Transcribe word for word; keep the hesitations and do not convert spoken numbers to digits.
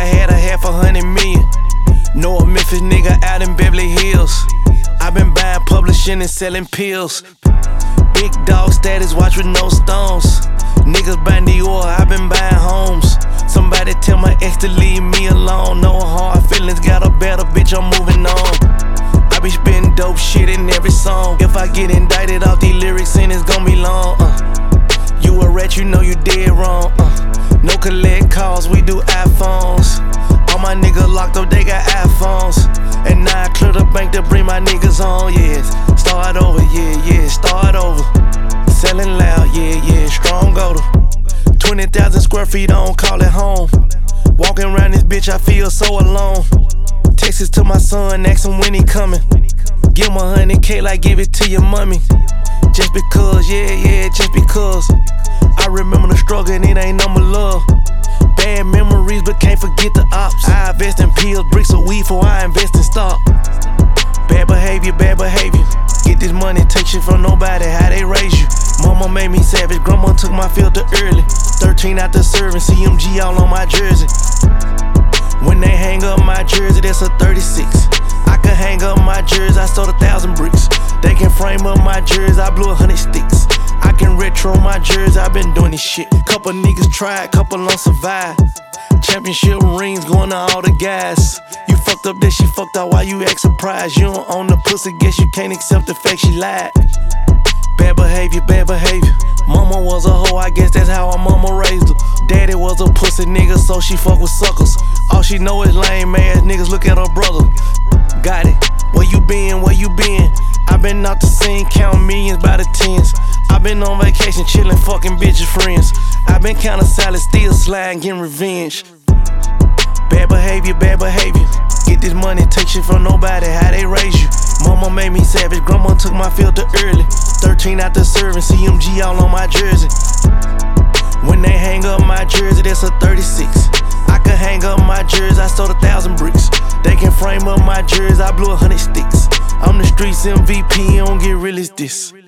had a half a hundred million. Know a Memphis nigga out in Beverly Hills. I been buying, publishing, and selling pills. Big dog status, watch with no stones. Niggas buying Dior, I been buying homes. Somebody tell my ex to leave me alone. No hard feelings, got a better bitch, I'm moving on. I be spitting dope shit in every song. If I get indicted off these lyrics, then it's gon' be long. uh. You a rat, you know you dead wrong. uh. No collect calls, we do iPhones. All my niggas locked up, they got iPhones. And now I clear the bank to bring my niggas on, yes. Start over, yeah, yeah, start over. Selling loud, yeah, yeah, strong odor. twenty thousand square feet, I don't call it home. Walking around this bitch, I feel so alone. Texas to my son, ask him when he coming. Give him a hundred K like give it to your mommy. Just because, yeah, yeah, just because. I remember the struggle and it ain't number love. Bad memories, but can't forget the ops. I invest in pills, bricks of weed before I invest in stock. Bad behavior, bad behavior. Get this money, take shit from nobody, how they raise you. Mama made me savage, grandma took my filter early. thirteen after serving, C M G all on my jersey. When they hang up my jersey, that's a thirty-six. I can hang up my jersey, I sold a thousand bricks. They can frame up my jersey, I blew a hundred sticks. I can retro my jersey, I been doing this shit. Couple niggas tried, couple don't survive. Championship rings going to all the guys. You fucked up that she fucked out, why you act surprised? You don't own the pussy, guess you can't accept the fact she lied. Bad behavior, bad behavior. Mama was a hoe, I guess that's how our mama raised her. Daddy was a pussy nigga, so she fuck with suckers. All she know is lame ass niggas, look at her brother. Got it, where you been, where you been? I been out the scene, counting millions by the tens. I been on vacation, chillin', fucking bitches, friends. I been counting salad, still sliding, getting revenge. Bad behavior, bad behavior. Get this money, take shit from nobody, how they raise you. Mama made me savage, grandma took my filter early. thirteen after serving, C M G all on my jersey. When they hang up my jersey, that's a thirty-six. I can hang up my jersey, I sold a thousand bricks. They can frame up my jersey, I blew a hundred sticks. I'm the streets M V P, you don't get real as this.